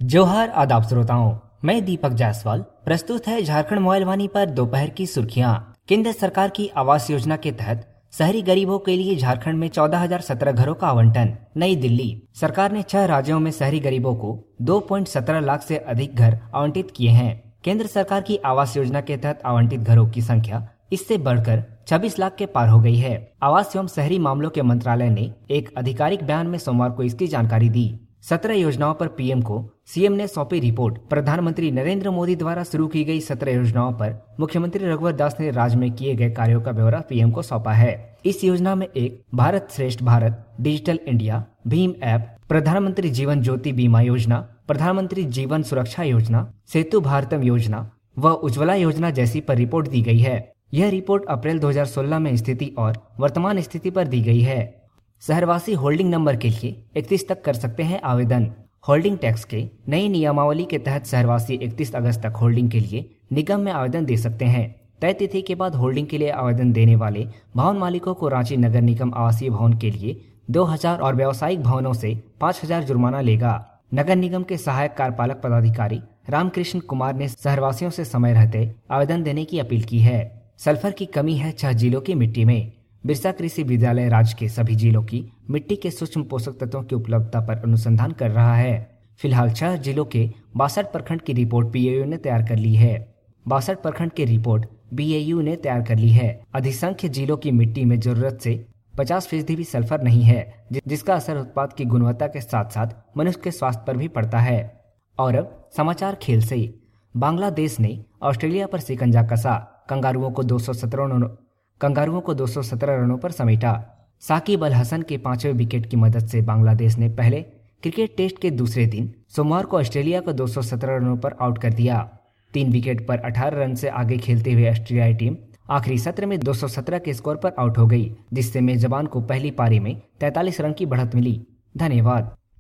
जोहार आदाब श्रोताओं, मैं दीपक जायसवाल। प्रस्तुत है झारखंड मोबाइल वाणी पर दोपहर की सुर्खियां। केंद्र सरकार की आवास योजना के तहत शहरी गरीबों के लिए झारखंड में 14,017 घरों का आवंटन। नई दिल्ली। सरकार ने 6 राज्यों में शहरी गरीबों को 2.17 लाख से अधिक घर आवंटित किए हैं। केंद्र सरकार की आवास योजना के तहत आवंटित घरों की संख्या इससे बढ़कर 26 लाख के पार हो गई है। आवास एवं शहरी मामलों के मंत्रालय ने एक आधिकारिक बयान में सोमवार को इसकी जानकारी दी। 17 योजनाओं पर पीएम को सीएम ने सौंपी रिपोर्ट। प्रधानमंत्री नरेंद्र मोदी द्वारा शुरू की गई 17 योजनाओं पर मुख्यमंत्री रघुवर दास ने राज्य में किए गए कार्यों का ब्यौरा पीएम को सौंपा है। इस योजना में Ek Bharat Shreshtha Bharat, digital India, Bhim app, Pradhan Mantri Jeevan ज्योति बीमा योजना, प्रधानमंत्री जीवन सुरक्षा योजना, सेतु भारतम योजना व उज्ज्वला योजना जैसी पर रिपोर्ट दी गई है। यह रिपोर्ट अप्रैल 2016 में स्थिति और वर्तमान स्थिति पर दी गई है। शहरवासी होल्डिंग नंबर के लिए 31 तक कर सकते हैं आवेदन। होल्डिंग टैक्स के नई नियमावली के तहत शहरवासी 31 अगस्त तक होल्डिंग के लिए निगम में आवेदन दे सकते हैं। तय तिथि के बाद होल्डिंग के लिए आवेदन देने वाले भवन मालिकों को रांची नगर निगम आवासीय भवन के लिए 2,000 और व्यावसायिक भवनों से 5,000 जुर्माना लेगा। नगर निगम के सहायक कार्यपालक पदाधिकारी रामकृष्ण कुमार ने शहरवासियों से समय रहते आवेदन देने की अपील की है। सल्फर की कमी है 6 जिलों की मिट्टी में। बिरसा कृषि विद्यालय राज्य के सभी जिलों की मिट्टी के सूक्ष्म पोषक तत्वों की उपलब्धता पर अनुसंधान कर रहा है। फिलहाल 6 जिलों के 62 प्रखंड की रिपोर्ट बीएयू ने तैयार कर ली है। 62 प्रखंड की रिपोर्ट बीएयू ने तैयार कर ली है। अधिसंख्य जिलों की मिट्टी में जरूरत से 50% भी सल्फर नहीं है, जिसका असर उत्पाद की गुणवत्ता के साथ साथ मनुष्य के स्वास्थ्य पर भी पड़ता है। और अब समाचार खेल से। बांग्लादेश ने ऑस्ट्रेलिया पर शिकंजा कसा। कंगारुओं को 217 रनों पर समेटा। साकिब अल हसन के 5वें विकेट की मदद से बांग्लादेश ने पहले क्रिकेट टेस्ट के दूसरे दिन सोमवार को ऑस्ट्रेलिया को 217 रनों पर आउट कर दिया। 3 विकेट पर 18 रन से आगे खेलते हुए ऑस्ट्रेलियाई टीम आखिरी सत्र में 217 के स्कोर पर आउट हो गई, जिससे मेजबान को पहली पारी में 43 रन की बढ़त मिली। धन्यवाद।